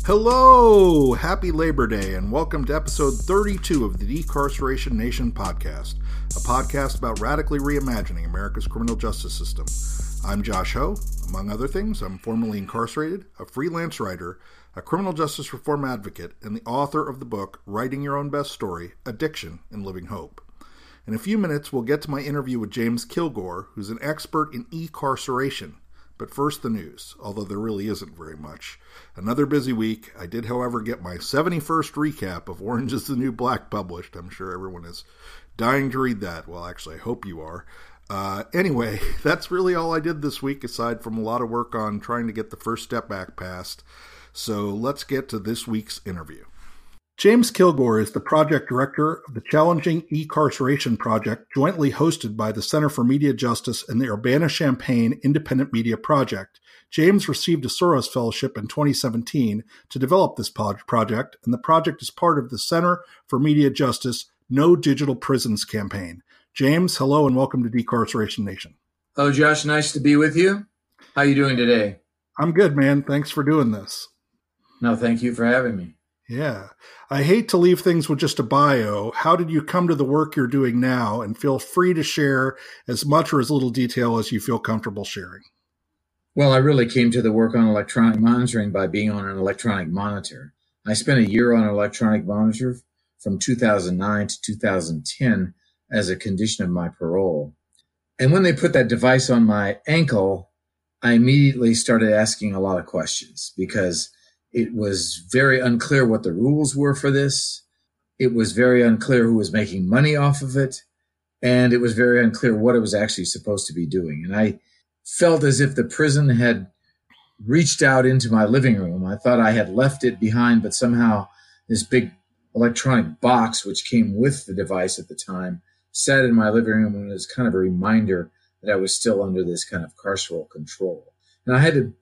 Hello! Happy Labor Day and welcome to episode 32 of the Decarceration Nation podcast, a podcast about radically reimagining America's criminal justice system. I'm Josh Ho. Among other things, I'm formerly incarcerated, a freelance writer, a criminal justice reform advocate, and the author of the book, Writing Your Own Best Story, Addiction and Living Hope. In a few minutes, we'll get to my interview with James Kilgore, who's an expert in e-carceration. But first, the news, although there really isn't very much. Another busy week. I did, however, get my 71st recap of Orange is the New Black published. I'm sure everyone is dying to read that. Well, actually, I hope you are. Anyway, that's really all I did this week, aside from a lot of work on trying to get the First Step Act passed. So let's get to this week's interview. James Kilgore is the project director of the Challenging E-Carceration Project, jointly hosted by the Center for Media Justice and the Urbana-Champaign Independent Media Project. James received a Soros Fellowship in 2017 to develop this project, and the project is part of the Center for Media Justice No Digital Prisons campaign. James, hello and welcome to Decarceration Nation. Hello, Josh. Nice to be with you. How are you doing today? I'm good, man. Thanks for doing this. No, thank you for having me. Yeah. I hate to leave things with just a bio. How did you come to the work you're doing now? And feel free to share as much or as little detail as you feel comfortable sharing. Well, I really came to the work on electronic monitoring by being on an electronic monitor. I spent a year on an electronic monitor from 2009 to 2010 as a condition of my parole. And when they put that device on my ankle, I immediately started asking a lot of questions because it was very unclear what the rules were for this. It was very unclear who was making money off of it. And it was very unclear what it was actually supposed to be doing. And I felt as if the prison had reached out into my living room. I thought I had left it behind, but somehow this big electronic box, which came with the device at the time, sat in my living room, and it was kind of a reminder that I was still under this kind of carceral control. And I had to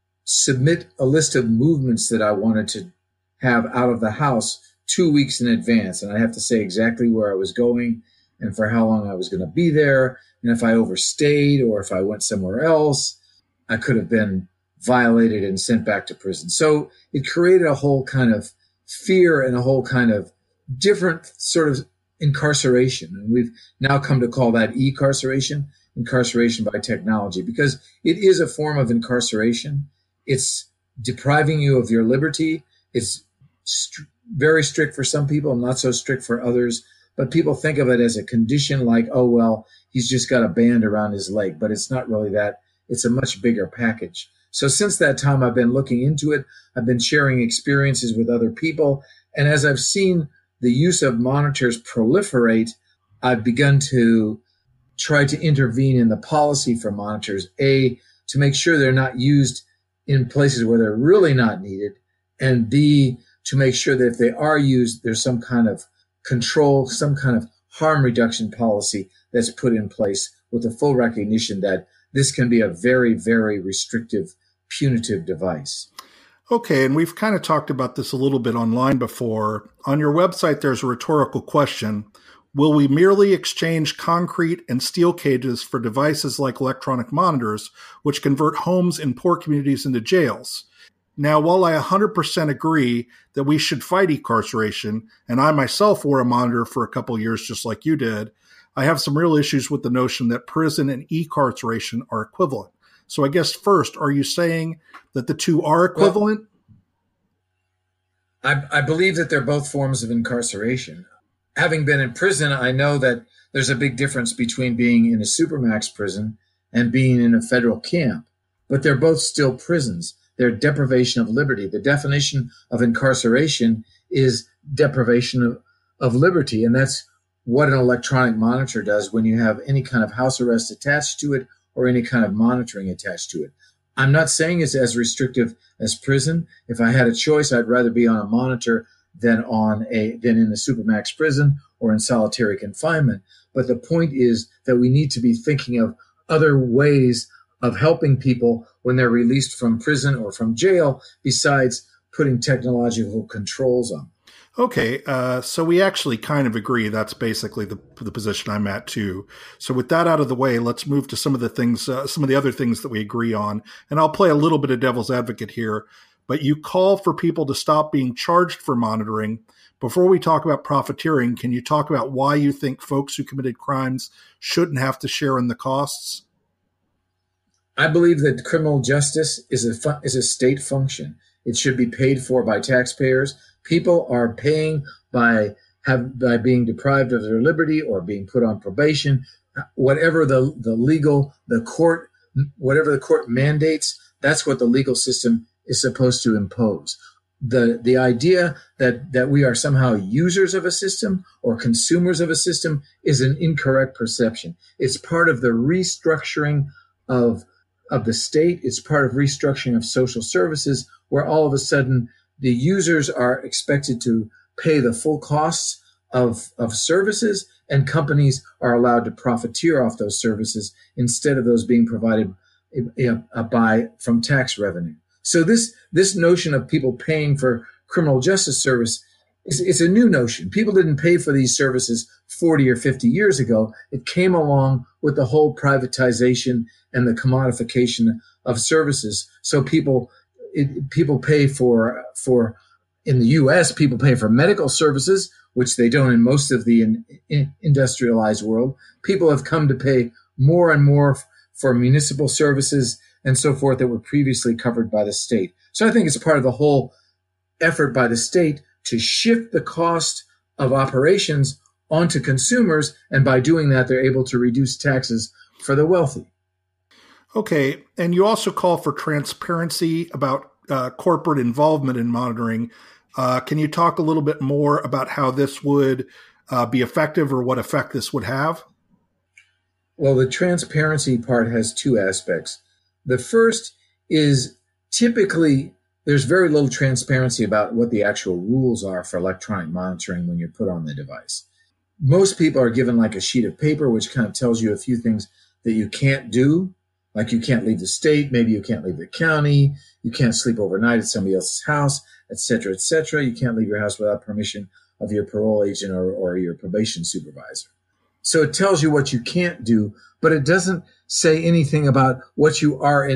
submit a list of movements that I wanted to have out of the house 2 weeks in advance. And I have to say exactly where I was going and for how long I was going to be there. And if I overstayed or if I went somewhere else, I could have been violated and sent back to prison. So it created a whole kind of fear and a whole kind of different sort of incarceration. And we've now come to call that e-carceration, incarceration by technology, because it is a form of incarceration. It's depriving you of your liberty. It's very strict for some people, not so strict for others. But people think of it as a condition like, oh, well, he's just got a band around his leg. But it's not really that. It's a much bigger package. So since that time, I've been looking into it. I've been sharing experiences with other people. And as I've seen the use of monitors proliferate, I've begun to try to intervene in the policy for monitors, A, to make sure they're not used in places where they're really not needed, and B, to make sure that if they are used, there's some kind of control, some kind of harm reduction policy that's put in place with the full recognition that this can be a very, very restrictive, punitive device. Okay, and we've kind of talked about this a little bit online before. On your website, there's a rhetorical question. Will we merely exchange concrete and steel cages for devices like electronic monitors, which convert homes in poor communities into jails? Now, while I 100% agree that we should fight incarceration, and I myself wore a monitor for a couple years just like you did, I have some real issues with the notion that prison and e-carceration are equivalent. So I guess first, are you saying that the two are equivalent? Well, I believe that they're both forms of incarceration. Having been in prison, I know that there's a big difference between being in a supermax prison and being in a federal camp, but they're both still prisons. They're deprivation of liberty. The definition of incarceration is deprivation of liberty, and that's what an electronic monitor does when you have any kind of house arrest attached to it or any kind of monitoring attached to it. I'm not saying it's as restrictive as prison. If I had a choice, I'd rather be on a monitor than in a supermax prison or in solitary confinement. But the point is that we need to be thinking of other ways of helping people when they're released from prison or from jail, besides putting technological controls on. Okay, so we actually kind of agree. That's basically the position I'm at too. So with that out of the way, let's move to some of the things, some of the other things that we agree on. And I'll play a little bit of devil's advocate here. but you call for people to stop being charged for monitoring. Before we talk about profiteering, can you talk about why you think folks who committed crimes shouldn't have to share in the costs? I believe that criminal justice is a state function. It should be paid for by taxpayers. People are paying by being deprived of their liberty or being put on probation, whatever the court mandates. That's what the legal system is supposed to impose. The idea that we are somehow users of a system or consumers of a system is an incorrect perception. It's part of the restructuring of the state. It's part of restructuring of social services, where all of a sudden the users are expected to pay the full costs of services, and companies are allowed to profiteer off those services instead of those being provided from tax revenue. So this notion of people paying for criminal justice service is a new notion. People didn't pay for these services 40 or 50 years ago. It came along with the whole privatization and the commodification of services. So people pay for in the U.S., people pay for medical services, which they don't in most of the industrialized world. People have come to pay more and more for municipal services and so forth that were previously covered by the state. So I think it's part of the whole effort by the state to shift the cost of operations onto consumers, and by doing that, they're able to reduce taxes for the wealthy. Okay, and you also call for transparency about corporate involvement in monitoring. Can you talk a little bit more about how this would be effective or what effect this would have? Well, the transparency part has two aspects. The first is typically there's very little transparency about what the actual rules are for electronic monitoring when you're put on the device. Most people are given like a sheet of paper, which kind of tells you a few things that you can't do, like you can't leave the state, maybe you can't leave the county, you can't sleep overnight at somebody else's house, et cetera, et cetera. You can't leave your house without permission of your parole agent or your probation supervisor. So it tells you what you can't do, but it doesn't say anything about what you are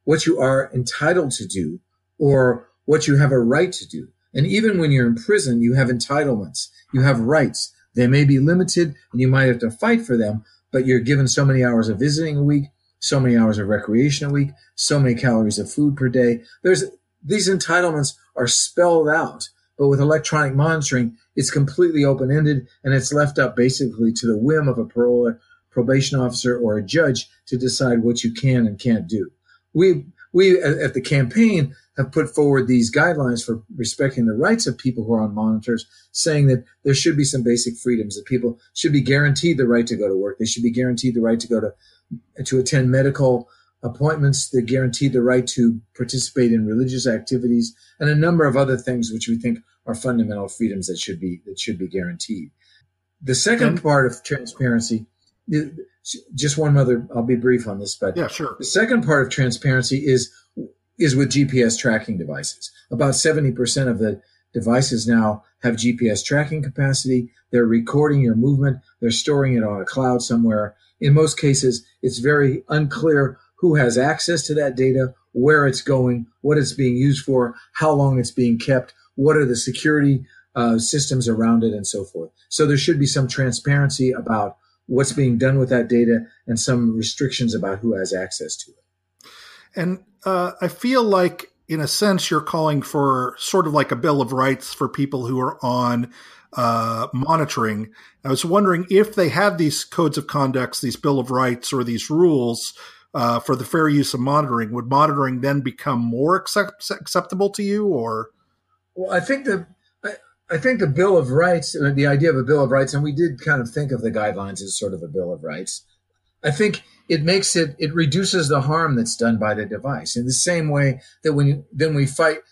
entitled to do or what you have a right to do. And even when you're in prison, you have entitlements, you have rights. They may be limited and you might have to fight for them, but you're given so many hours of visiting a week, so many hours of recreation a week, so many calories of food per day. These entitlements are spelled out, but with electronic monitoring, it's completely open-ended and it's left up basically to the whim of a probation officer or a judge to decide what you can and can't do. We at the campaign have put forward these guidelines for respecting the rights of people who are on monitors, saying that there should be some basic freedoms, that people should be guaranteed the right to go to work. They should be guaranteed the right to go to attend medical appointments. They're guaranteed the right to participate in religious activities and a number of other things which we think are fundamental freedoms that should be guaranteed. The second part of transparency, just one other, I'll be brief on this, but yeah, sure. The second part of transparency is with GPS tracking devices. About 70% of the devices now have GPS tracking capacity. They're recording your movement. They're storing it on a cloud somewhere. In most cases, it's very unclear who has access to that data, where it's going, what it's being used for, how long it's being kept, what are the security systems around it, and so forth. So there should be some transparency about what's being done with that data and some restrictions about who has access to it. And I feel like, in a sense, you're calling for sort of like a Bill of Rights for people who are on monitoring. I was wondering if they have these codes of conduct, these Bill of Rights, or these rules for the fair use of monitoring, would monitoring then become more acceptable to you? Or, well, I think the Bill of Rights, the idea of a Bill of Rights, and we did kind of think of the guidelines as sort of a Bill of Rights. I think it reduces the harm that's done by the device in the same way that when we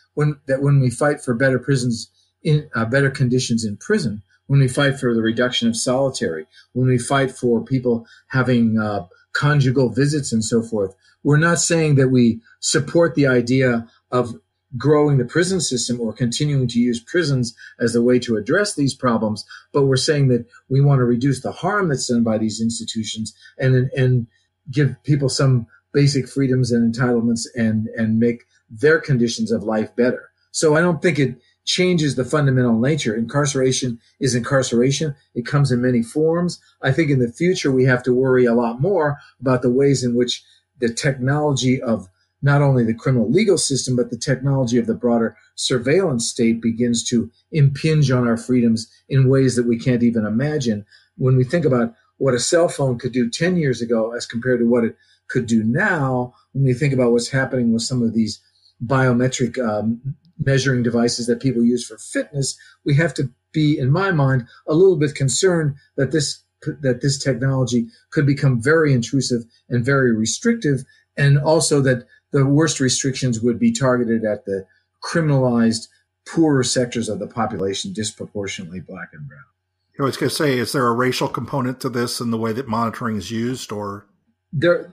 fight for better prisons, in better conditions in prison, when we fight for the reduction of solitary, when we fight for people having conjugal visits and so forth, we're not saying that we support the idea of growing the prison system or continuing to use prisons as the way to address these problems, but we're saying that we want to reduce the harm that's done by these institutions and give people some basic freedoms and entitlements and make their conditions of life better. So I don't think it changes the fundamental nature. Incarceration is incarceration. It comes in many forms. I think in the future, we have to worry a lot more about the ways in which the technology of not only the criminal legal system, but the technology of the broader surveillance state begins to impinge on our freedoms in ways that we can't even imagine. When we think about what a cell phone could do 10 years ago as compared to what it could do now, when we think about what's happening with some of these biometric measuring devices that people use for fitness, we have to be, in my mind, a little bit concerned that this technology could become very intrusive and very restrictive, and also that the worst restrictions would be targeted at the criminalized, poorer sectors of the population, disproportionately Black and brown. I was going to say, is there a racial component to this in the way that monitoring is used, or? There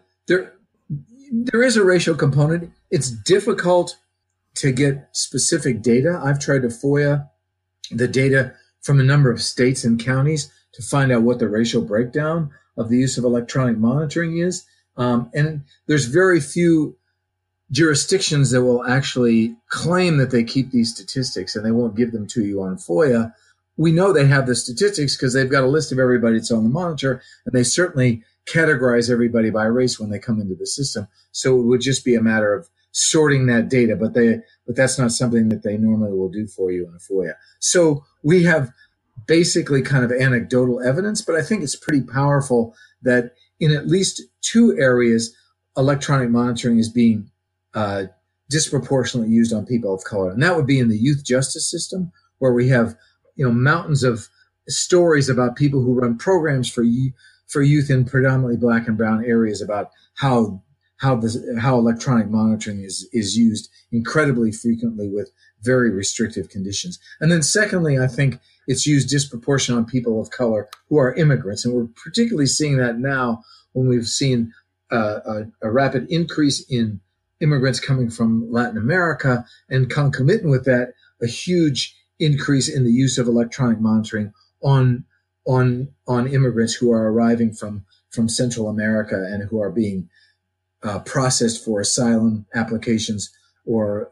is a racial component. It's difficult to get specific data. I've tried to FOIA the data from a number of states and counties to find out what the racial breakdown of the use of electronic monitoring is. And there's very few jurisdictions that will actually claim that they keep these statistics, and they won't give them to you on FOIA. We know they have the statistics because they've got a list of everybody that's on the monitor, and they certainly categorize everybody by race when they come into the system. So it would just be a matter of sorting that data, but that's not something that they normally will do for you in a FOIA. So we have basically kind of anecdotal evidence, but I think it's pretty powerful that in at least two areas, electronic monitoring is being disproportionately used on people of color. And that would be in the youth justice system, where we have, mountains of stories about people who run programs for youth in predominantly Black and brown areas about how electronic monitoring is used incredibly frequently with very restrictive conditions. And then secondly, I think it's used disproportionately on people of color who are immigrants. And we're particularly seeing that now when we've seen a rapid increase in immigrants coming from Latin America, and concomitant with that, a huge increase in the use of electronic monitoring on immigrants who are arriving from Central America and who are being processed for asylum applications or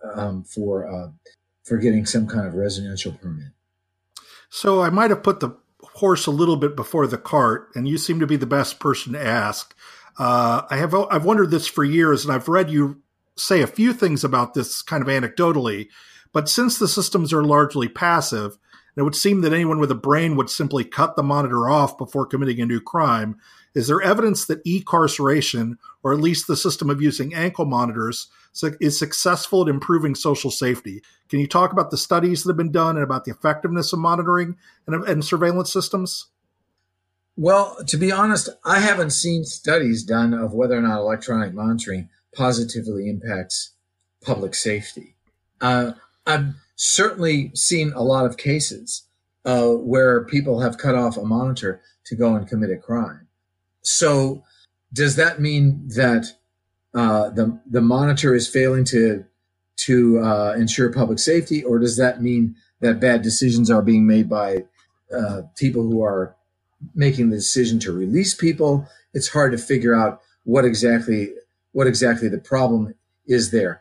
for getting some kind of residential permit. So I might have put the horse a little bit before the cart, and you seem to be the best person to ask. I've wondered this for years, and I've read you say a few things about this kind of anecdotally, but since the systems are largely passive, it would seem that anyone with a brain would simply cut the monitor off before committing a new crime. Is there evidence that e-carceration, or at least the system of using ankle monitors, is successful at improving social safety? Can you talk about the studies that have been done and about the effectiveness of monitoring and surveillance systems? Well, to be honest, I haven't seen studies done of whether or not electronic monitoring positively impacts public safety. I've certainly seen a lot of cases where people have cut off a monitor to go and commit a crime. So does that mean that the monitor is failing to ensure public safety, or does that mean that bad decisions are being made by people who are making the decision to release people? It's hard to figure out what exactly the problem is there.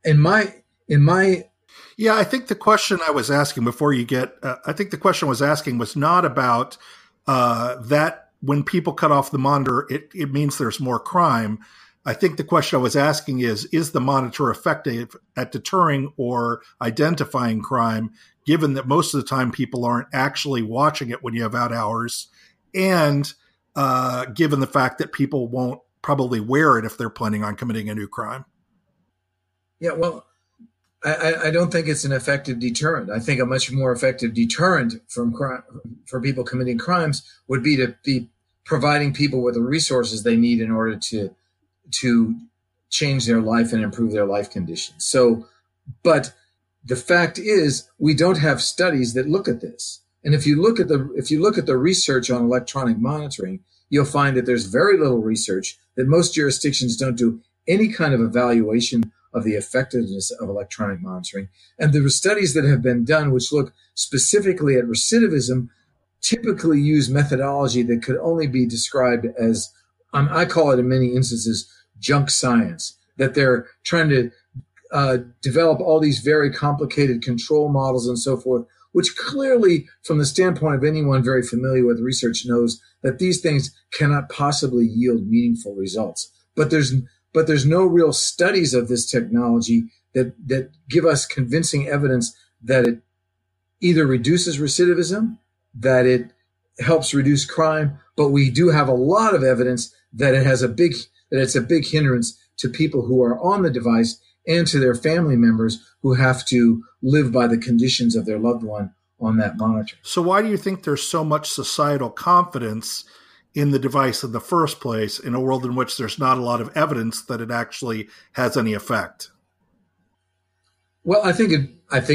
Yeah, I think the question I was asking before you get, I think the question I was asking was not about that when people cut off the monitor, it means there's more crime. I think the question I was asking is the monitor effective at deterring or identifying crime, given that most of the time people aren't actually watching it when you have out hours, and given the fact that people won't probably wear it if they're planning on committing a new crime? Yeah, well, I don't think it's an effective deterrent. I think a much more effective deterrent from crime, for people committing crimes, would be to be providing people with the resources they need in order to change their life and improve their life conditions. So, but the fact is, we don't have studies that look at this. And if you look at the research on electronic monitoring, you'll find that there's very little research, that most jurisdictions don't do any kind of evaluation of the effectiveness of electronic monitoring. And the studies that have been done, which look specifically at recidivism, typically use methodology that could only be described as, I call it in many instances, junk science, that they're trying to develop all these very complicated control models and so forth, which clearly, from the standpoint of anyone very familiar with research, knows that these things cannot possibly yield meaningful results. But there's no real studies of this technology that give us convincing evidence that it either reduces recidivism, that it helps reduce crime, but we do have a lot of evidence that it's a big hindrance to people who are on the device and to their family members who have to live by the conditions of their loved one on that monitor. So why do you think there's so much societal confidence in the device in the first place in a world in which there's not a lot of evidence that it actually has any effect? Well, I think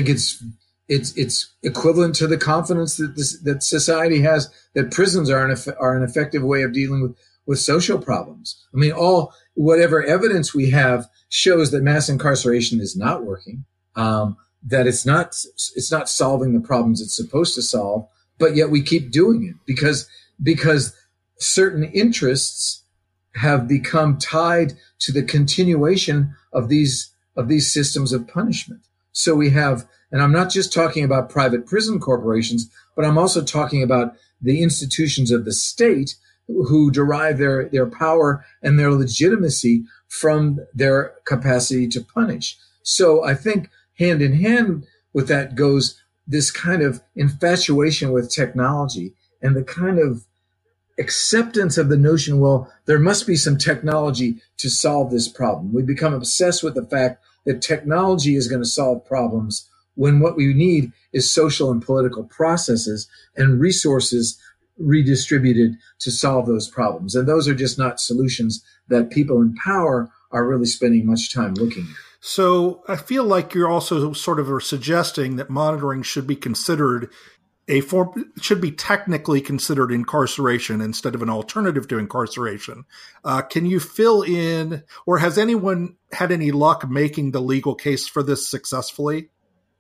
it's equivalent to the confidence that society has that prisons are an effective way of dealing with social problems. I mean, whatever evidence we have shows that mass incarceration is not working, that it's not solving the problems it's supposed to solve, but yet we keep doing it because certain interests have become tied to the continuation of these systems of punishment. So we have, and I'm not just talking about private prison corporations, but I'm also talking about the institutions of the state who derive their power and their legitimacy from their capacity to punish. So I think hand in hand with that goes this kind of infatuation with technology and the kind of acceptance of the notion, well, there must be some technology to solve this problem. We become obsessed with the fact that technology is going to solve problems when what we need is social and political processes and resources redistributed to solve those problems. And those are just not solutions that people in power are really spending much time looking at. So I feel like you're also sort of suggesting that monitoring should be considered should be technically considered incarceration instead of an alternative to incarceration. Can you fill in, or has anyone had any luck making the legal case for this successfully?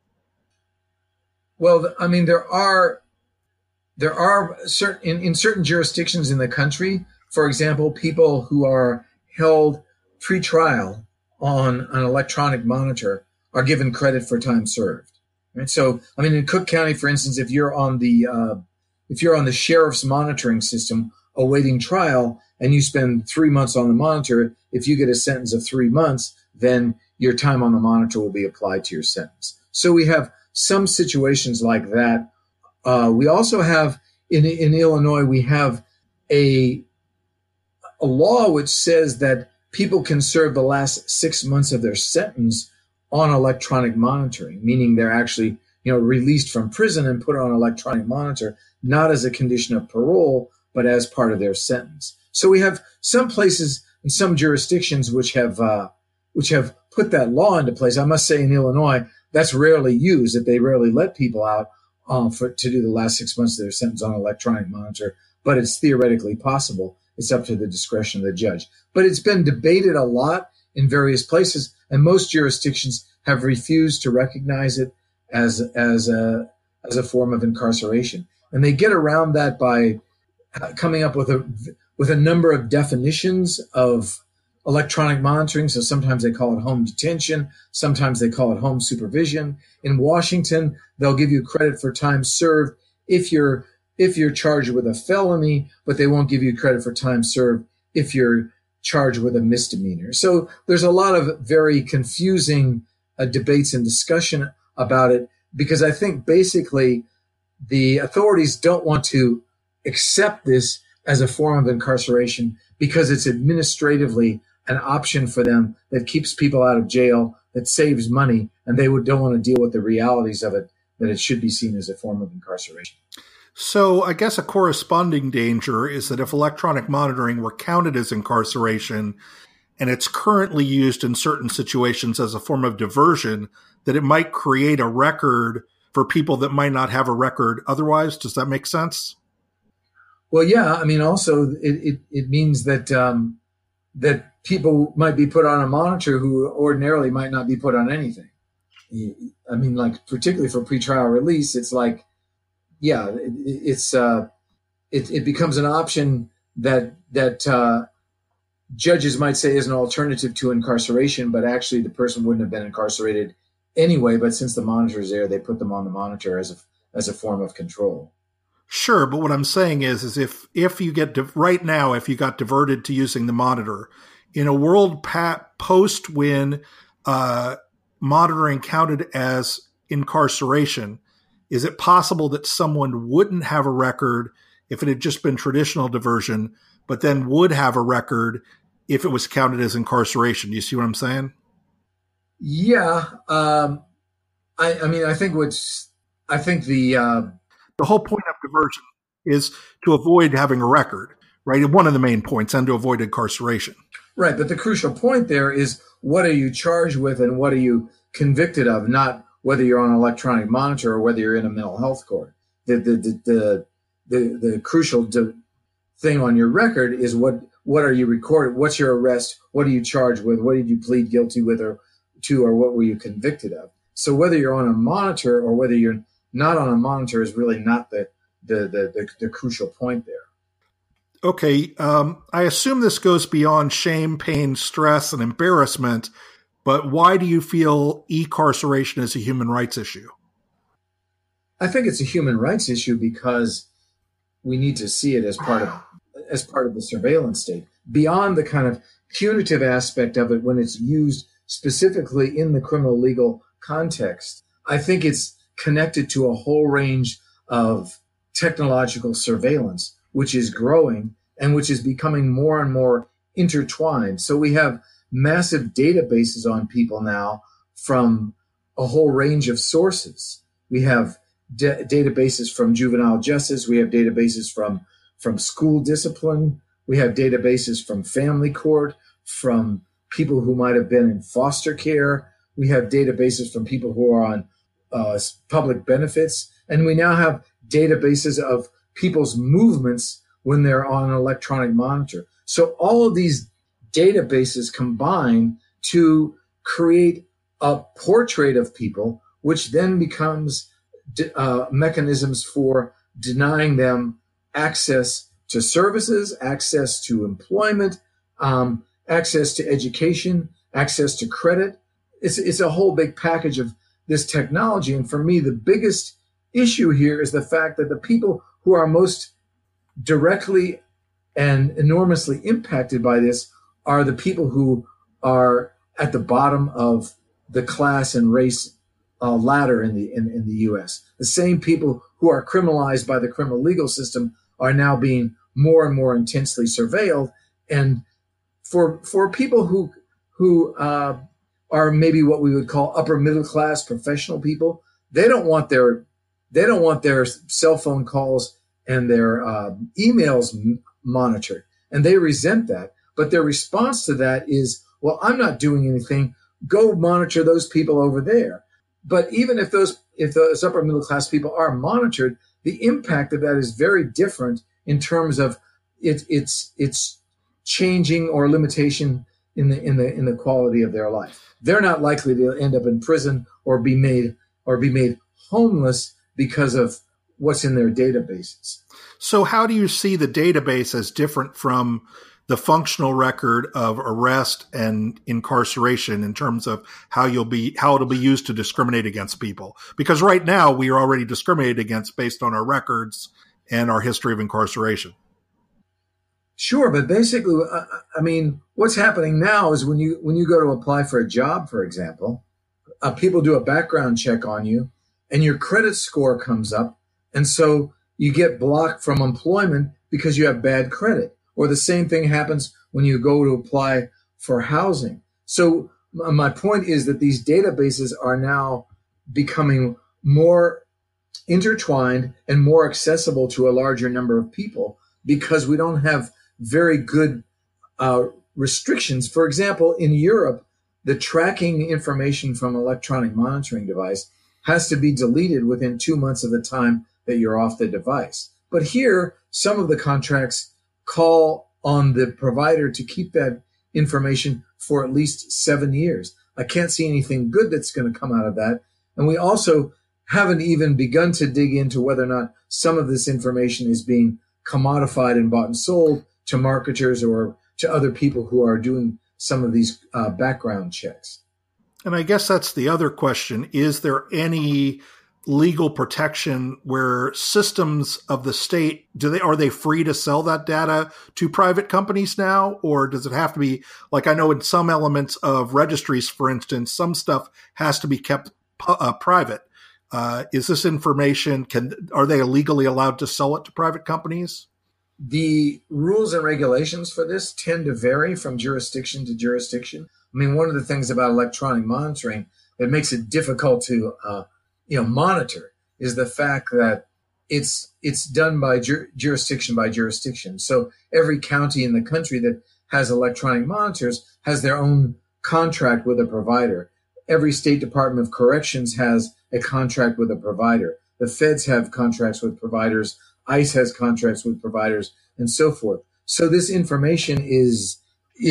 Well, I mean, there are in certain jurisdictions in the country, for example, people who are held pre-trial on an electronic monitor are given credit for time served. Right? So, I mean, in Cook County, for instance, if you're on the sheriff's monitoring system awaiting trial and you spend 3 months on the monitor, if you get a sentence of 3 months, then your time on the monitor will be applied to your sentence. So we have some situations like that. We also have in Illinois, we have a law which says that people can serve the last 6 months of their sentence on electronic monitoring, meaning they're actually, released from prison and put on electronic monitor, not as a condition of parole, but as part of their sentence. So we have some places and some jurisdictions which have put that law into place. I must say in Illinois, that's rarely used, that they rarely let people out to do the last 6 months of their sentence on electronic monitor, but it's theoretically possible. It's up to the discretion of the judge. But it's been debated a lot in various places, and most jurisdictions have refused to recognize it as a form of incarceration. And they get around that by coming up with a number of definitions of electronic monitoring. So sometimes they call it home detention. Sometimes they call it home supervision. In Washington, they'll give you credit for time served if you're charged with a felony, but they won't give you credit for time served if you're charged with a misdemeanor. So there's a lot of very confusing debates and discussion about it, because I think basically the authorities don't want to accept this as a form of incarceration because it's administratively an option for them that keeps people out of jail, that saves money, and they don't want to deal with the realities of it, that it should be seen as a form of incarceration. So I guess a corresponding danger is that if electronic monitoring were counted as incarceration and it's currently used in certain situations as a form of diversion, that it might create a record for people that might not have a record otherwise. Does that make sense? Well, yeah. I mean, also it means that that people might be put on a monitor who ordinarily might not be put on anything. I mean, like particularly for pretrial release, it's like, yeah, it becomes an option that judges might say is an alternative to incarceration, but actually the person wouldn't have been incarcerated anyway. But since the monitor is there, they put them on the monitor as a form of control. Sure, but what I'm saying is if you get right now, if you got diverted to using the monitor in a world post when monitoring counted as incarceration, is it possible that someone wouldn't have a record if it had just been traditional diversion, but then would have a record if it was counted as incarceration? Do you see what I'm saying? Yeah, I think the whole point of diversion is to avoid having a record, right? One of the main points, and to avoid incarceration. Right, but the crucial point there is what are you charged with and what are you convicted of, not whether you're on an electronic monitor or whether you're in a mental health court. The crucial thing on your record is what are you recorded? What's your arrest? What are you charged with? What did you plead guilty with or what were you convicted of? So whether you're on a monitor or whether you're not on a monitor is really not the crucial point there. Okay, I assume this goes beyond shame, pain, stress, and embarrassment, but why do you feel e-carceration is a human rights issue? I think it's a human rights issue because we need to see it as part of the surveillance state. Beyond the kind of punitive aspect of it when it's used specifically in the criminal legal context, I think it's connected to a whole range of technological surveillance, which is growing and which is becoming more and more intertwined. So we have massive databases on people now from a whole range of sources. We have databases from juvenile justice. We have databases from school discipline. We have databases from family court, from people who might have been in foster care. We have databases from people who are on public benefits. And we now have databases of people's movements when they're on an electronic monitor. So all of these databases combine to create a portrait of people, which then becomes mechanisms for denying them access to services, access to employment, access to education, access to credit. It's a whole big package of this technology. And for me, the biggest issue here is the fact that the people who are most directly and enormously impacted by this are the people who are at the bottom of the class and race ladder in the U.S. The same people who are criminalized by the criminal legal system are now being more and more intensely surveilled. And for people who are maybe what we would call upper middle class professional people, they don't want their cell phone calls and their emails monitored, and they resent that. But their response to that is, well, I'm not doing anything. Go monitor those people over there. But even if those upper middle class people are monitored, the impact of that is very different in terms of its changing or limitation in the quality of their life. They're not likely to end up in prison or be made homeless because of what's in their databases. So how do you see the database as different from the functional record of arrest and incarceration in terms of how it'll be used to discriminate against people? Because right now we are already discriminated against based on our records and our history of incarceration. Sure, but basically, what's happening now is when you go to apply for a job, for example, people do a background check on you, and your credit score comes up, and so you get blocked from employment because you have bad credit. Or the same thing happens when you go to apply for housing. So my point is that these databases are now becoming more intertwined and more accessible to a larger number of people because we don't have very good restrictions. For example, in Europe, the tracking information from an electronic monitoring device has to be deleted within 2 months of the time that you're off the device. But here, some of the contracts call on the provider to keep that information for at least 7 years. I can't see anything good that's going to come out of that. And we also haven't even begun to dig into whether or not some of this information is being commodified and bought and sold to marketers or to other people who are doing some of these background checks. And I guess that's the other question. Is there any legal protection where systems of the state, are they free to sell that data to private companies now? Or does it have to be, like I know in some elements of registries, for instance, some stuff has to be kept private. Is this information, are they legally allowed to sell it to private companies? The rules and regulations for this tend to vary from jurisdiction to jurisdiction. I mean, one of the things about electronic monitoring that makes it difficult to monitor is the fact that it's done by jurisdiction by jurisdiction. So every county in the country that has electronic monitors has their own contract with a provider. Every state department of corrections has a contract with a provider. The feds have contracts with providers. ICE has contracts with providers, and so forth. So this information is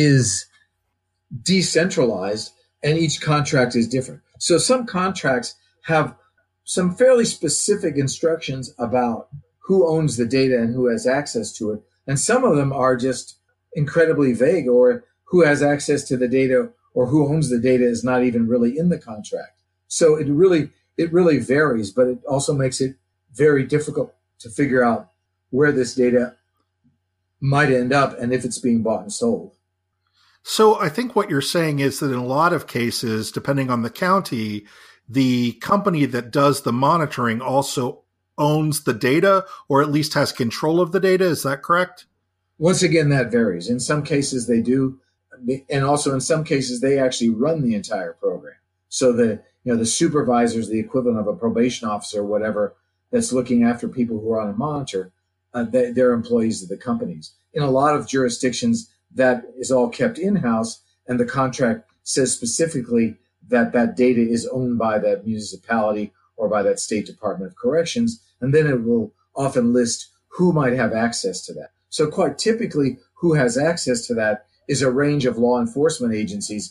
decentralized, and each contract is different. So some contracts have some fairly specific instructions about who owns the data and who has access to it. And some of them are just incredibly vague, or who has access to the data or who owns the data is not even really in the contract. So it really varies, but it also makes it very difficult to figure out where this data might end up and if it's being bought and sold. So I think what you're saying is that in a lot of cases, depending on the county, the company that does the monitoring also owns the data, or at least has control of the data. Is that correct? Once again, that varies. In some cases they do, and also in some cases they actually run the entire program. So the supervisors, the equivalent of a probation officer or whatever, that's looking after people who are on a monitor, they're employees of the companies. In a lot of jurisdictions, that is all kept in-house, and the contract says specifically that that data is owned by that municipality or by that state department of corrections, and then it will often list who might have access to that. So quite typically, who has access to that is a range of law enforcement agencies,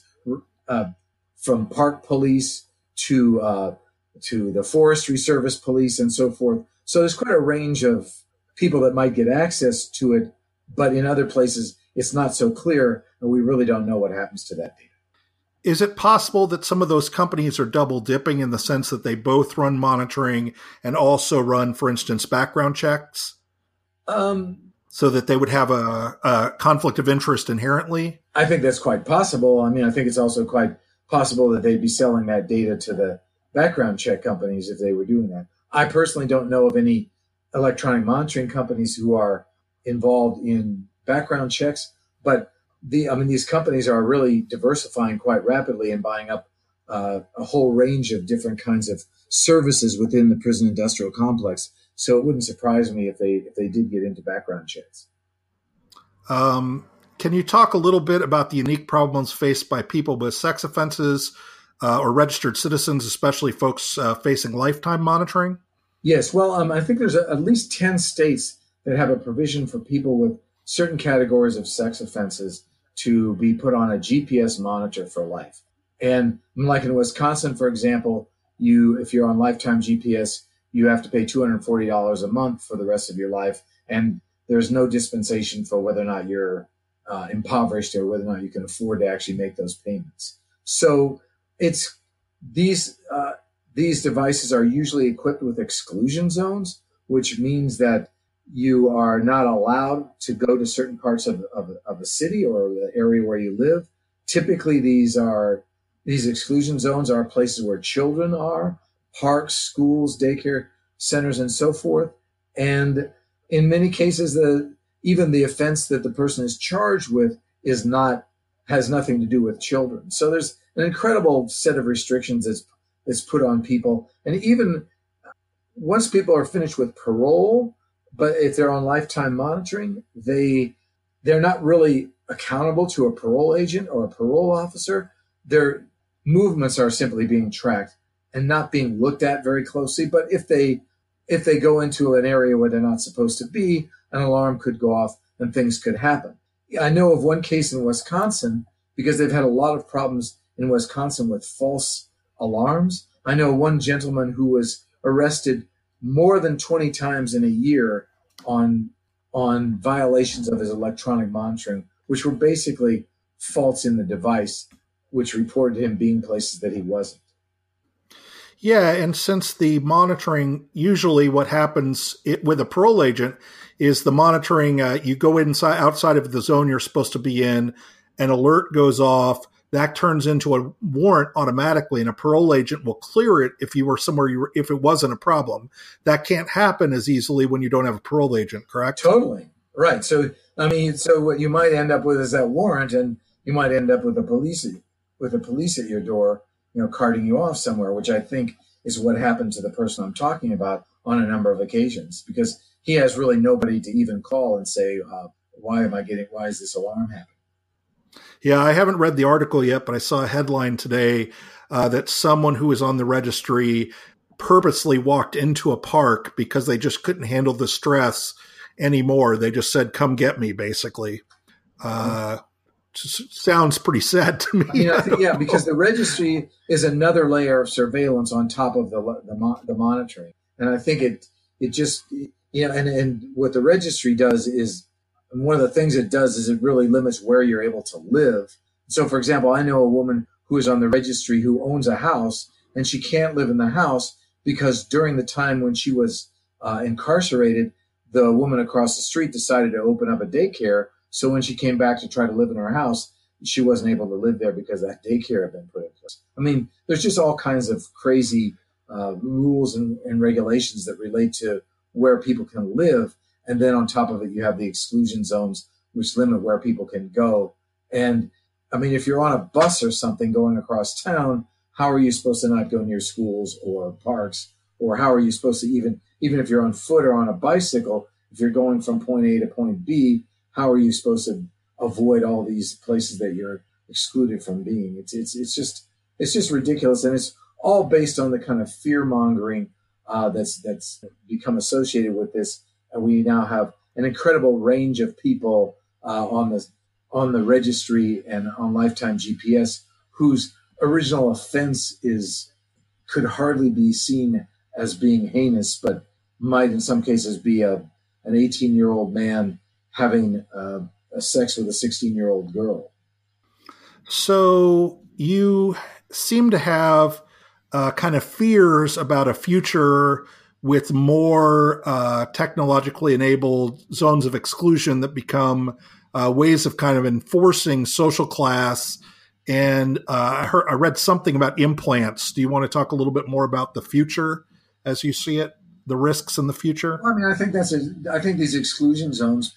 from park police to the Forestry Service police and so forth. So there's quite a range of people that might get access to it, but in other places it's not so clear, and we really don't know what happens to that data. Is it possible that some of those companies are double dipping in the sense that they both run monitoring and also run, for instance, background checks? So that they would have a conflict of interest inherently? I think that's quite possible. I mean, I think it's also quite possible that they'd be selling that data to the background check companies if they were doing that. I personally don't know of any electronic monitoring companies who are involved in background checks, but these companies are really diversifying quite rapidly and buying up a whole range of different kinds of services within the prison industrial complex. So it wouldn't surprise me if they did get into background checks. Can you talk a little bit about the unique problems faced by people with sex offenses or registered citizens, especially folks facing lifetime monitoring? Yes. Well, I think there's at least 10 states that have a provision for people with certain categories of sex offenses to be put on a GPS monitor for life. And like in Wisconsin, for example, if you're on lifetime GPS, you have to pay $240 a month for the rest of your life. And there's no dispensation for whether or not you're impoverished or whether or not you can afford to actually make those payments. So it's these devices are usually equipped with exclusion zones, which means that you are not allowed to go to certain parts of a city or the area where you live. Typically, these exclusion zones are places where children are, parks, schools, daycare centers, and so forth. And in many cases, even the offense that the person is charged with has nothing to do with children. So there's an incredible set of restrictions that's put on people. And even once people are finished with parole, but if they're on lifetime monitoring, they're not really accountable to a parole agent or a parole officer. Their movements are simply being tracked and not being looked at very closely. But if they go into an area where they're not supposed to be, an alarm could go off and things could happen. I know of one case in Wisconsin, because they've had a lot of problems in Wisconsin with false alarms. I know one gentleman who was arrested more than 20 times in a year on violations of his electronic monitoring which were basically faults in the device, which reported him being places that he wasn't. Yeah, and since the monitoring, usually what happens with a parole agent is the monitoring, you go outside of the zone you're supposed to be in, an alert goes off, that turns into a warrant automatically, and a parole agent will clear it if you were somewhere if it wasn't a problem. That can't happen as easily when you don't have a parole agent, correct? Totally. Right. So what you might end up with is that warrant, and you might end up with the police at your door, carting you off somewhere, which I think is what happened to the person I'm talking about on a number of occasions, because he has really nobody to even call and say, why is this alarm happening? Yeah, I haven't read the article yet, but I saw a headline today that someone who was on the registry purposely walked into a park because they just couldn't handle the stress anymore. They just said, come get me, basically. Sounds pretty sad to me. Because the registry is another layer of surveillance on top of the monitoring. And I think it just, and what the registry does is, and one of the things it does is it really limits where you're able to live. So, for example, I know a woman who is on the registry who owns a house, and she can't live in the house because during the time when she was incarcerated, the woman across the street decided to open up a daycare. So when she came back to try to live in her house, she wasn't able to live there because that daycare had been put in place. I mean, there's just all kinds of crazy rules and regulations that relate to where people can live. And then on top of it, you have the exclusion zones, which limit where people can go. And I mean, if you're on a bus or something going across town, how are you supposed to not go near schools or parks? Or how are you supposed to even if you're on foot or on a bicycle, if you're going from point A to point B, how are you supposed to avoid all these places that you're excluded from being? It's just ridiculous. And it's all based on the kind of fear mongering that's become associated with this. And we now have an incredible range of people on the registry and on Lifetime GPS whose original offense could hardly be seen as being heinous, but might in some cases be an 18-year-old man having a sex with a 16-year-old girl. So you seem to have kind of fears about a future with more technologically enabled zones of exclusion that become ways of kind of enforcing social class. And I read something about implants. Do you want to talk a little bit more about the future as you see it, the risks in the future? Well, I mean, I think these exclusion zones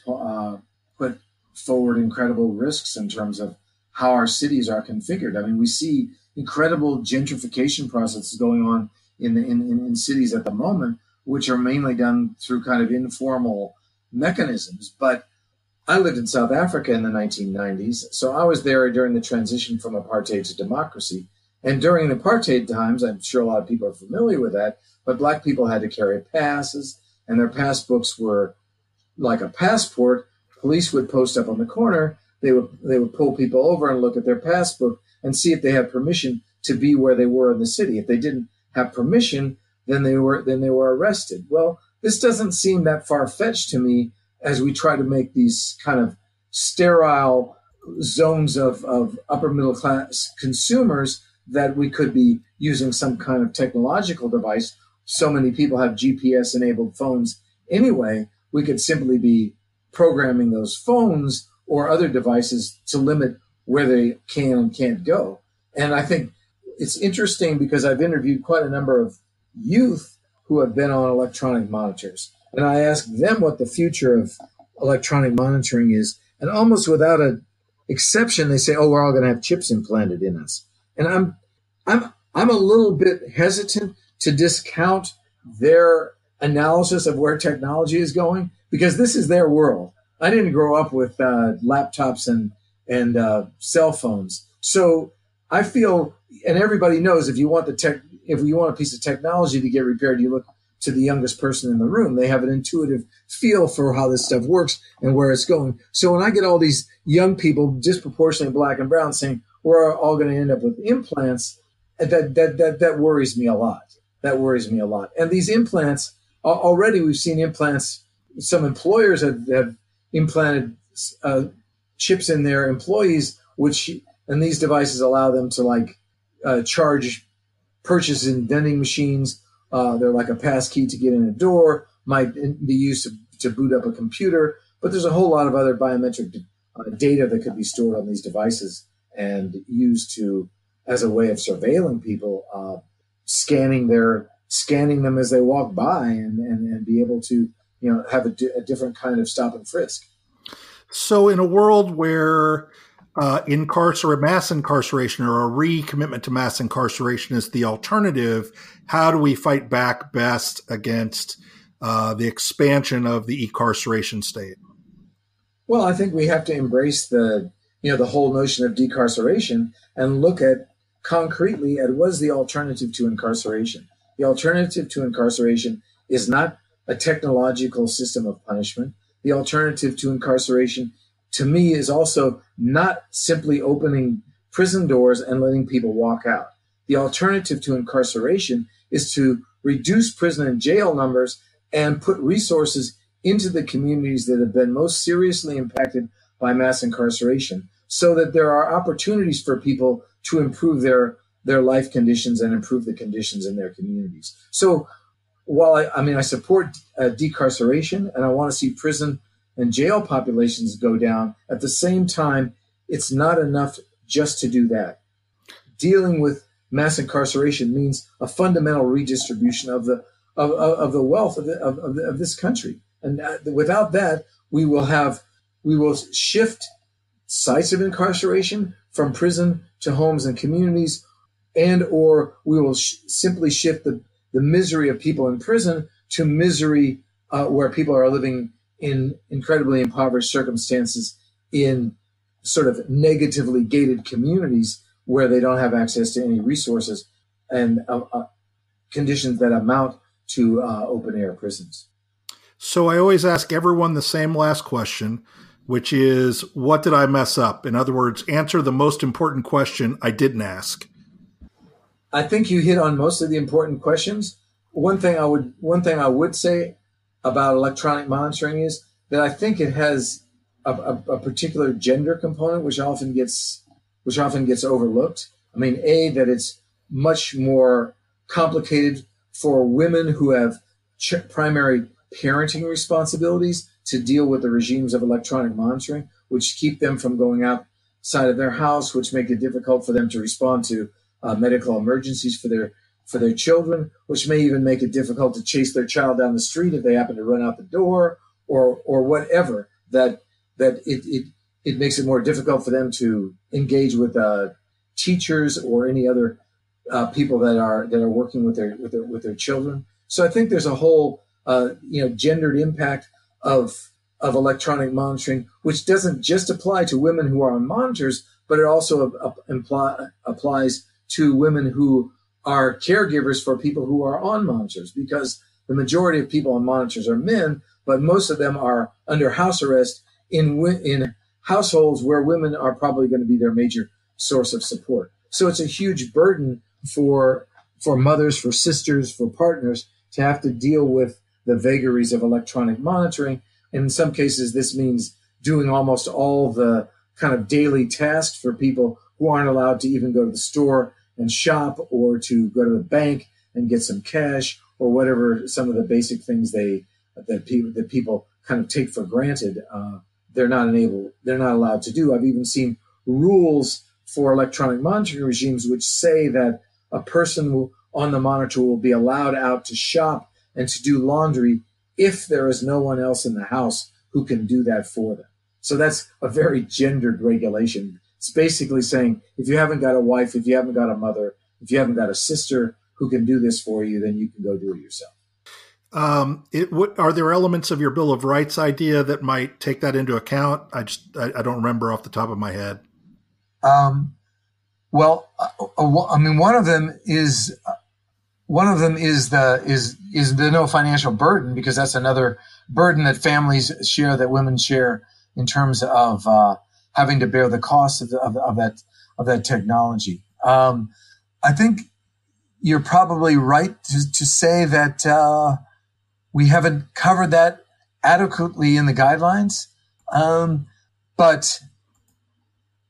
put forward incredible risks in terms of how our cities are configured. I mean, we see incredible gentrification processes going on in cities at the moment, which are mainly done through kind of informal mechanisms. But I lived in South Africa in the 1990s, so I was there during the transition from apartheid to democracy. And during the apartheid times, I'm sure a lot of people are familiar with that, but Black people had to carry passes, and their passbooks were like a passport. Police would post up on the corner. They would pull people over and look at their passbook and see if they had permission to be where they were in the city. If they didn't have permission, then they were arrested. Well, this doesn't seem that far-fetched to me as we try to make these kind of sterile zones of upper middle class consumers that we could be using some kind of technological device. So many people have GPS enabled phones anyway. We could simply be programming those phones or other devices to limit where they can and can't go. And I think it's interesting because I've interviewed quite a number of youth who have been on electronic monitors. And I asked them what the future of electronic monitoring is. And almost without an exception, they say, oh, we're all going to have chips implanted in us. And I'm a little bit hesitant to discount their analysis of where technology is going, because this is their world. I didn't grow up with laptops and cell phones. So I feel, and everybody knows, if you want a piece of technology to get repaired, you look to the youngest person in the room. They have an intuitive feel for how this stuff works and where it's going. So when I get all these young people, disproportionately Black and brown, saying we're all going to end up with implants, that worries me a lot. That worries me a lot. And these implants, already we've seen implants. Some employers have implanted chips in their employees, and these devices allow them to charge purchases in vending machines. They're like a pass key to get in a door, might be used to boot up a computer, but there's a whole lot of other biometric data that could be stored on these devices and used as a way of surveilling people, scanning them as they walk by, and be able to have a different kind of stop and frisk. So in a world where mass incarceration or a recommitment to mass incarceration is the alternative, how do we fight back best against the expansion of the incarceration state? Well, I think we have to embrace the whole notion of decarceration and look at concretely at what is the alternative to incarceration. The alternative to incarceration is not a technological system of punishment. The alternative to incarceration, to me, is also not simply opening prison doors and letting people walk out. The alternative to incarceration is to reduce prison and jail numbers and put resources into the communities that have been most seriously impacted by mass incarceration, so that there are opportunities for people to improve their life conditions and improve the conditions in their communities. So while I support decarceration and I want to see prison and jail populations go down, at the same time, it's not enough just to do that. Dealing with mass incarceration means a fundamental redistribution of the wealth of this country. And without that, we will shift sites of incarceration from prison to homes and communities, or we will simply shift the misery of people in prison to misery where people are living in incredibly impoverished circumstances in sort of negatively gated communities where they don't have access to any resources and conditions that amount to open air prisons. So I always ask everyone the same last question, which is, what did I mess up? In other words, answer the most important question I didn't ask. I think you hit on most of the important questions. One thing I would say about electronic monitoring is that I think it has a particular gender component, which often gets overlooked. I mean, that it's much more complicated for women who have primary parenting responsibilities to deal with the regimes of electronic monitoring, which keep them from going outside of their house, which make it difficult for them to respond to medical emergencies for their children, which may even make it difficult to chase their child down the street if they happen to run out the door, or whatever. That it makes it more difficult for them to engage with teachers or any other people that are working with their children. So I think there's a whole gendered impact of electronic monitoring, which doesn't just apply to women who are on monitors, but it also applies to women who are caregivers for people who are on monitors, because the majority of people on monitors are men, but most of them are under house arrest in households where women are probably going to be their major source of support. So it's a huge burden for mothers, for sisters, for partners to have to deal with the vagaries of electronic monitoring. And in some cases, this means doing almost all the kind of daily tasks for people who aren't allowed to even go to the store and shop, or to go to the bank and get some cash, or whatever some of the basic things that people kind of take for granted. They're not allowed to do. I've even seen rules for electronic monitoring regimes which say that a person on the monitor will be allowed out to shop and to do laundry if there is no one else in the house who can do that for them. So that's a very gendered regulation. It's basically saying, if you haven't got a wife, if you haven't got a mother, if you haven't got a sister who can do this for you, then you can go do it yourself. Are there elements of your Bill of Rights idea that might take that into account? I don't remember off the top of my head. One of them is the no financial burden, because that's another burden that families share, that women share, in terms of having to bear the cost of that technology. I think you're probably right to say that we haven't covered that adequately in the guidelines, but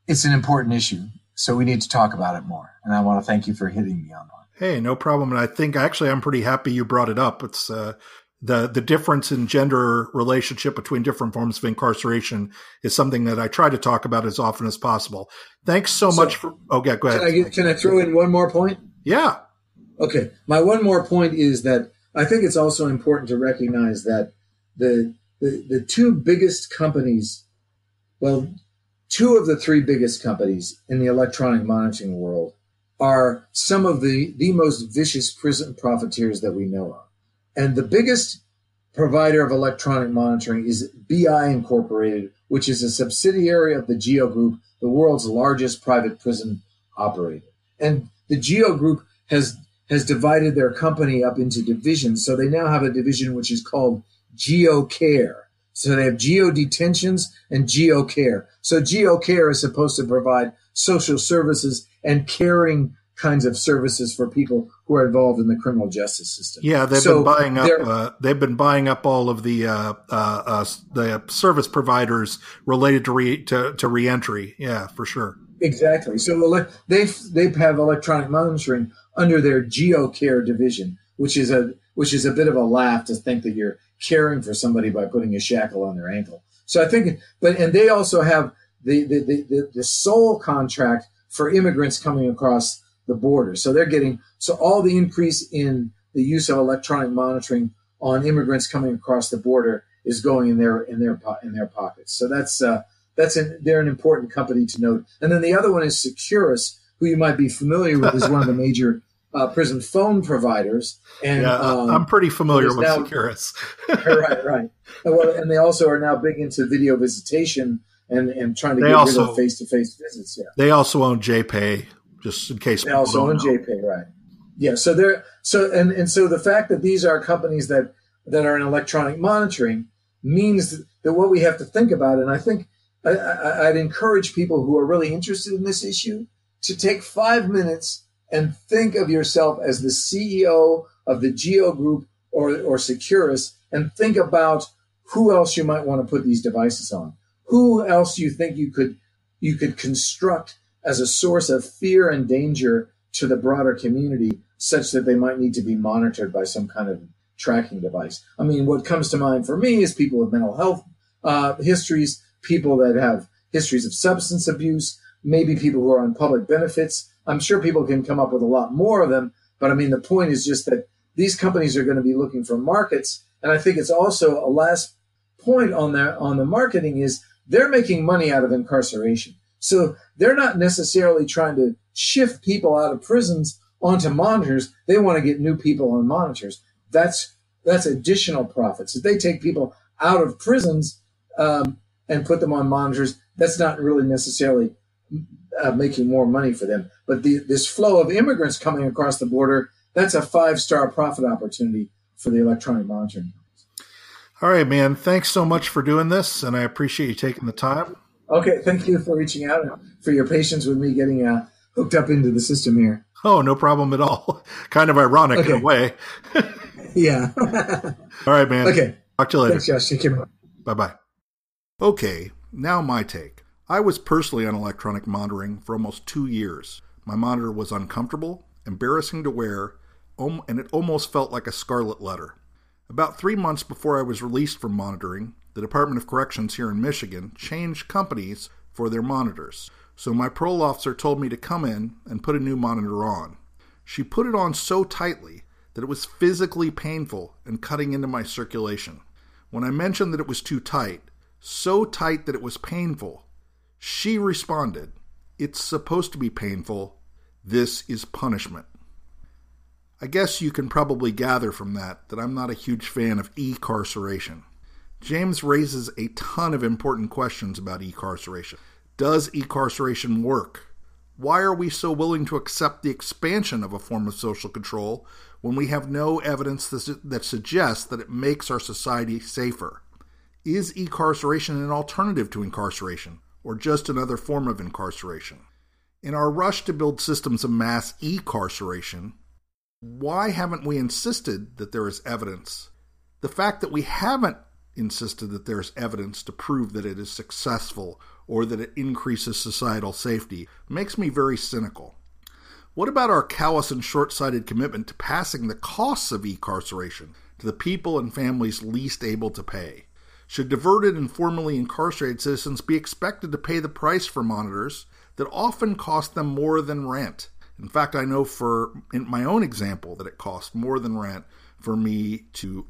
it's an important issue. So we need to talk about it more. And I want to thank you for hitting me on that. Hey, no problem. And I think actually I'm pretty happy you brought it up. It's the difference in gender relationship between different forms of incarceration is something that I try to talk about as often as possible. Thanks so much for. Oh, yeah, go ahead. Can I throw in one more point? Yeah. Okay. My one more point is that I think it's also important to recognize that the two biggest companies, well, two of the three biggest companies in the electronic monitoring world are some of the most vicious prison profiteers that we know of. And the biggest provider of electronic monitoring is BI Incorporated, which is a subsidiary of the GEO Group, the world's largest private prison operator. And the GEO Group has divided their company up into divisions. So they now have a division which is called GEO Care. So they have GEO Detentions and GEO Care. So GEO Care is supposed to provide social services and caring kinds of services for people who are involved in the criminal justice system. Yeah, they've been buying up. They've been buying up all of the service providers related to reentry. Yeah, for sure. Exactly. So they have electronic monitoring under their GEO Care division, which is a bit of a laugh to think that you're caring for somebody by putting a shackle on their ankle. So I think, and they also have the sole contract for immigrants coming across the border. So they're getting, so all the increase in the use of electronic monitoring on immigrants coming across the border is going in their pockets. So they're an important company to note. And then the other one is Securus, who you might be familiar with, is one of the major prison phone providers. And I'm pretty familiar with Securus. Right. Well, and they also are now big into video visitation and trying to get rid of face-to-face visits. Yeah. They also own JPay, just in case. They also own JPay, right? Yeah. So the fact that these are companies that are in electronic monitoring means that what we have to think about, and I think I'd encourage people who are really interested in this issue to take 5 minutes and think of yourself as the CEO of the GEO Group or Securus, and think about who else you might want to put these devices on. Who else you think you could construct as a source of fear and danger to the broader community, such that they might need to be monitored by some kind of tracking device. I mean, what comes to mind for me is people with mental health histories, people that have histories of substance abuse, maybe people who are on public benefits. I'm sure people can come up with a lot more of them, but I mean, the point is just that these companies are going to be looking for markets. And I think it's also a last point on the marketing is they're making money out of incarceration. So they're not necessarily trying to shift people out of prisons onto monitors. They want to get new people on monitors. That's additional profits. If they take people out of prisons and put them on monitors, that's not really necessarily making more money for them. But this flow of immigrants coming across the border, that's a 5-star profit opportunity for the electronic monitoring. All right, man. Thanks so much for doing this, and I appreciate you taking the time. Okay, thank you for reaching out and for your patience with me getting hooked up into the system here. Oh, no problem at all. Kind of ironic in a way. Yeah. All right, man. Okay. Talk to you later. Thanks, Josh. Take care. Bye-bye. Okay, now my take. I was personally on electronic monitoring for almost 2 years. My monitor was uncomfortable, embarrassing to wear, and it almost felt like a scarlet letter. About 3 months before I was released from monitoring, the Department of Corrections here in Michigan changed companies for their monitors. So my parole officer told me to come in and put a new monitor on. She put it on so tightly that it was physically painful and cutting into my circulation. When I mentioned that it was too tight, so tight that it was painful, she responded, "It's supposed to be painful. This is punishment." I guess you can probably gather from that I'm not a huge fan of e-carceration. James raises a ton of important questions about e-carceration. Does e-carceration work? Why are we so willing to accept the expansion of a form of social control when we have no evidence that suggests that it makes our society safer? Is e-carceration an alternative to incarceration, or just another form of incarceration? In our rush to build systems of mass e-carceration, why haven't we insisted that there is evidence? The fact that we haven't insisted that there's evidence to prove that it is successful or that it increases societal safety makes me very cynical. What about our callous and short-sighted commitment to passing the costs of incarceration to the people and families least able to pay? Should diverted and formerly incarcerated citizens be expected to pay the price for monitors that often cost them more than rent? In fact, I know in my own example that it cost more than rent for me to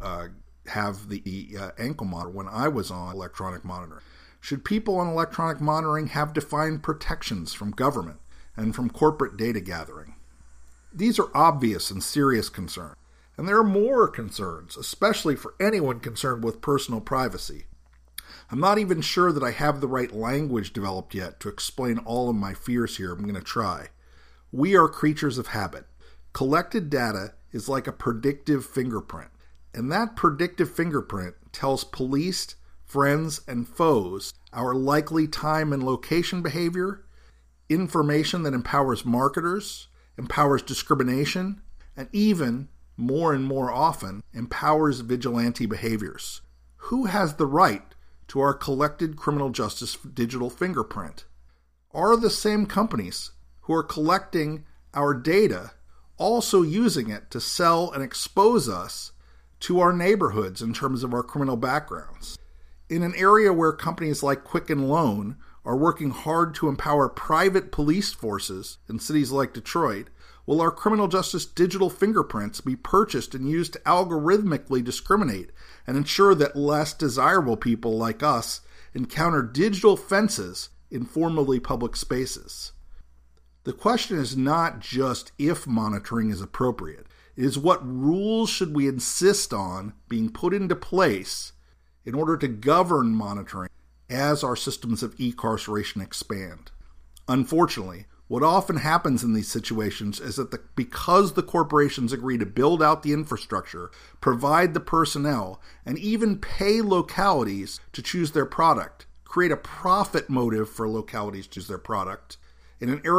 have the ankle monitor when I was on electronic monitoring. Should people on electronic monitoring have defined protections from government and from corporate data gathering? These are obvious and serious concerns. And there are more concerns, especially for anyone concerned with personal privacy. I'm not even sure that I have the right language developed yet to explain all of my fears here. I'm going to try. We are creatures of habit. Collected data is like a predictive fingerprint. And that predictive fingerprint tells police, friends, and foes our likely time and location behavior, information that empowers marketers, empowers discrimination, and even, more and more often, empowers vigilante behaviors. Who has the right to our collected criminal justice digital fingerprint? Are the same companies who are collecting our data also using it to sell and expose us to our neighborhoods in terms of our criminal backgrounds? In an area where companies like Quicken Loan are working hard to empower private police forces in cities like Detroit, will our criminal justice digital fingerprints be purchased and used to algorithmically discriminate and ensure that less desirable people like us encounter digital fences in formerly public spaces? The question is not just if monitoring is appropriate. It is what rules should we insist on being put into place in order to govern monitoring as our systems of e-carceration expand. Unfortunately, what often happens in these situations is that because the corporations agree to build out the infrastructure, provide the personnel, and even pay localities to choose their product, create a profit motive for localities to choose their product, in an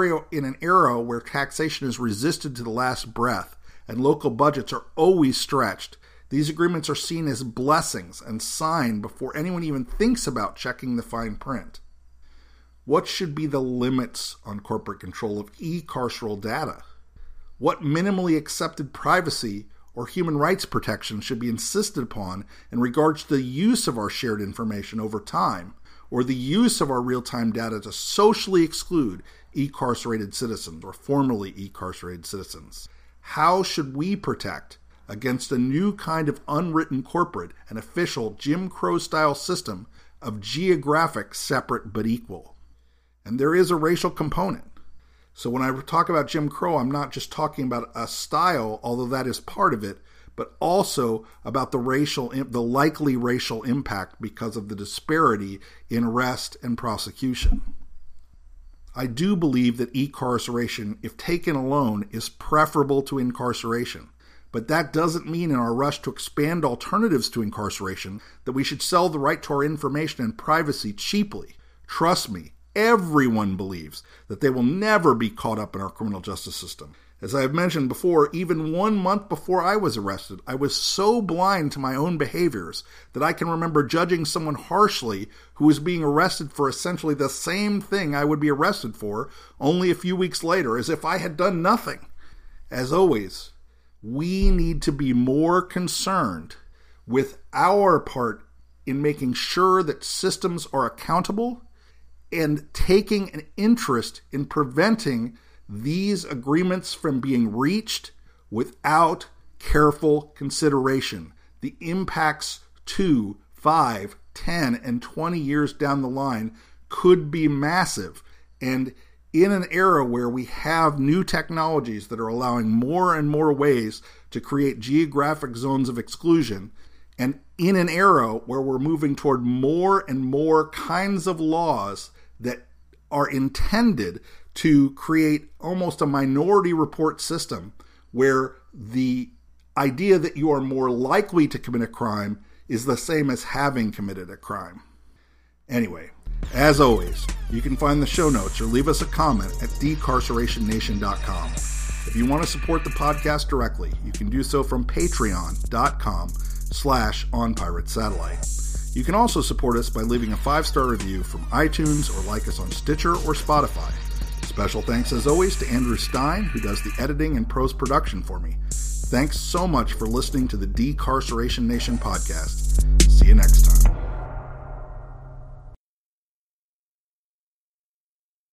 era where taxation is resisted to the last breath and local budgets are always stretched, these agreements are seen as blessings and signed before anyone even thinks about checking the fine print. What should be the limits on corporate control of e-carceral data? What minimally accepted privacy or human rights protection should be insisted upon in regards to the use of our shared information over time, or the use of our real-time data to socially exclude e-carcerated citizens or formerly e-carcerated citizens? How should we protect against a new kind of unwritten corporate and official Jim Crow-style system of geographic separate but equal? And there is a racial component. So when I talk about Jim Crow, I'm not just talking about a style, although that is part of it, but also about the likely racial impact because of the disparity in arrest and prosecution. I do believe that e-carceration, if taken alone, is preferable to incarceration. But that doesn't mean in our rush to expand alternatives to incarceration that we should sell the right to our information and privacy cheaply. Trust me, everyone believes that they will never be caught up in our criminal justice system. As I have mentioned before, even 1 month before I was arrested, I was so blind to my own behaviors that I can remember judging someone harshly who was being arrested for essentially the same thing I would be arrested for only a few weeks later, as if I had done nothing. As always, we need to be more concerned with our part in making sure that systems are accountable and taking an interest in preventing these agreements from being reached without careful consideration. The impacts 2, 5, 10, and 20 years down the line could be massive. And in an era where we have new technologies that are allowing more and more ways to create geographic zones of exclusion, and in an era where we're moving toward more and more kinds of laws that are intended to create almost a minority report system where the idea that you are more likely to commit a crime is the same as having committed a crime. Anyway, as always, you can find the show notes or leave us a comment at decarcerationnation.com. If you want to support the podcast directly, you can do so from patreon.com/onpiratesatellite. You can also support us by leaving a 5-star review from iTunes or like us on Stitcher or Spotify. Special thanks, as always, to Andrew Stein, who does the editing and post-production for me. Thanks so much for listening to the Decarceration Nation podcast. See you next time.